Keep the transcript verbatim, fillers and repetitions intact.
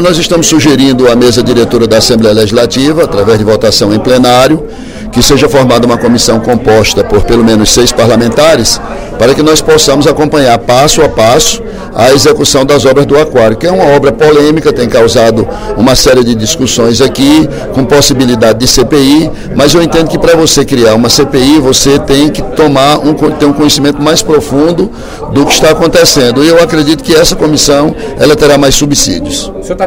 Olha, nós estamos sugerindo à mesa diretora da Assembleia Legislativa, através de votação em plenário, que seja formada uma comissão composta por pelo menos seis parlamentares, para que nós possamos acompanhar passo a passo a execução das obras do aquário, que é uma obra polêmica, tem causado uma série de discussões aqui, com possibilidade de C P I, mas eu entendo que para você criar uma C P I, você tem que tomar um, ter um conhecimento mais profundo do que está acontecendo. E eu acredito que essa comissão ela terá mais subsídios. O senhor está